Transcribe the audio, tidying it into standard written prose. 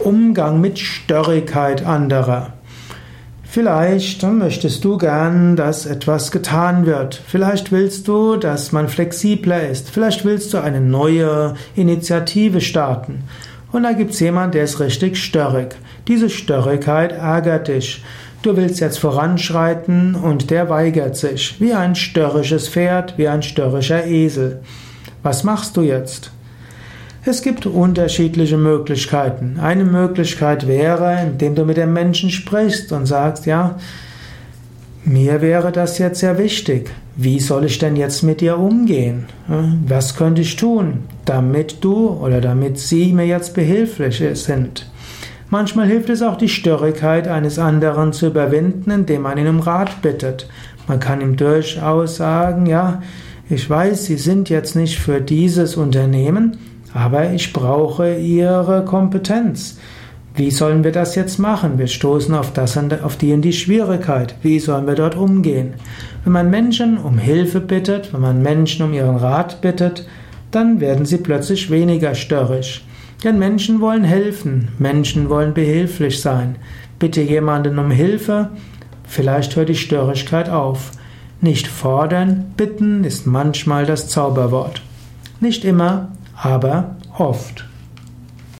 Umgang mit Störrigkeit anderer. Vielleicht möchtest du gern, dass etwas getan wird. Vielleicht willst du, dass man flexibler ist. Vielleicht willst du eine neue Initiative starten. Und da gibt's jemand, der ist richtig störrig. Diese Störrigkeit ärgert dich. Du willst jetzt voranschreiten und der weigert sich. Wie ein störrisches Pferd, wie ein störrischer Esel. Was machst du jetzt? Es gibt unterschiedliche Möglichkeiten. Eine Möglichkeit wäre, indem du mit dem Menschen sprichst und sagst, ja, mir wäre das jetzt sehr wichtig. Wie soll ich denn jetzt mit dir umgehen? Was könnte ich tun, damit du oder damit sie mir jetzt behilflich sind? Manchmal hilft es auch, die Störrigkeit eines anderen zu überwinden, indem man ihn um Rat bittet. Man kann ihm durchaus sagen, ja, ich weiß, Sie sind jetzt nicht für dieses Unternehmen, aber ich brauche Ihre Kompetenz. Wie sollen wir das jetzt machen? Wir stoßen auf die und die Schwierigkeit. Wie sollen wir dort umgehen? Wenn man Menschen um Hilfe bittet, wenn man Menschen um ihren Rat bittet, dann werden sie plötzlich weniger störrisch. Denn Menschen wollen helfen, Menschen wollen behilflich sein. Bitte jemanden um Hilfe, vielleicht hört die Störrigkeit auf. Nicht fordern, bitten ist manchmal das Zauberwort. Nicht immer, aber oft.